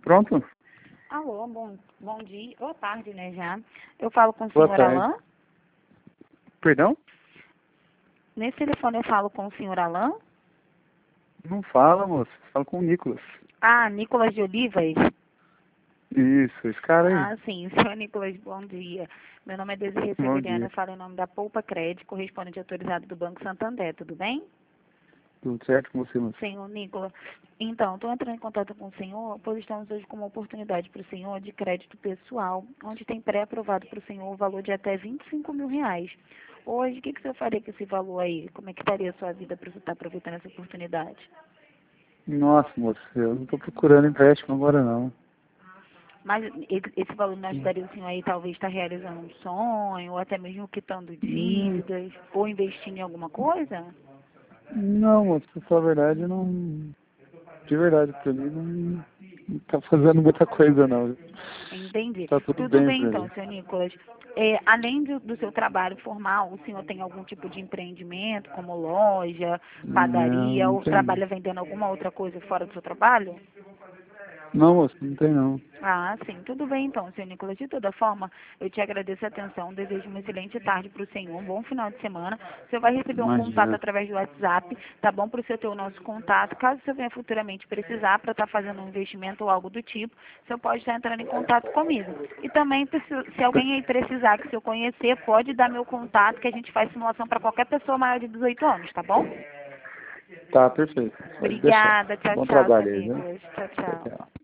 Pronto? Alô, bom dia, boa tarde, né, já. Eu falo com o Boa senhor tarde. Alain? Perdão? Nesse telefone eu falo com o senhor Alain? Não fala, moço. Fala com o Nicolas. Ah, Nicolas de Olivas? Isso, esse cara aí. Ah, sim, senhor Nicolas, bom dia. Meu nome é Desirê Bom Severiano, dia. eu falo em nome da Poupa Crédito, correspondente autorizado do Banco Santander, tudo bem? Tudo certo com você, moço? Senhor Nicolas, então, estou entrando em contato com o senhor, pois estamos hoje com uma oportunidade para o senhor de crédito pessoal, onde tem pré-aprovado para o senhor o valor de até R$ 25.000. Hoje, o que o senhor faria com esse valor aí? Como é que estaria a sua vida para você estar aproveitando essa oportunidade? Nossa, moço, eu não tô procurando empréstimo agora, não. Mas esse valor não ajudaria o senhor aí, talvez, estar realizando um sonho, ou até mesmo quitando Hum, dívidas, ou investindo em alguma coisa? Não, moço, pra falar a verdade, eu não... De verdade, pra mim, não tá fazendo muita coisa, não. Entendi. Tá tudo Tudo bem bem, pra então, mim. senhor Nicolas. Além do seu trabalho formal, o senhor tem algum tipo de empreendimento, como loja, Não, padaria, não ou tem. trabalha vendendo alguma outra coisa fora do seu trabalho? Não, moço, não tem, não. Ah, sim, tudo bem então, senhor Nicolas. De toda forma, eu te agradeço a atenção, desejo uma excelente tarde para o senhor, um bom final de semana. O senhor vai receber um contato Imagina. através do WhatsApp, tá bom? Para o senhor ter o nosso contato. Caso o senhor venha futuramente precisar para estar fazendo um investimento ou algo do tipo, o senhor pode estar entrando em contato comigo. E também, se alguém aí precisar que o senhor conhecer, pode dar meu contato, que a gente faz simulação para qualquer pessoa maior de 18 anos, tá bom? Tá, perfeito. Pode deixar. Obrigada, tchau, Bom tchau, senhor trabalho aí, viu? Nicolas. Tchau, Tchau, tchau. tchau.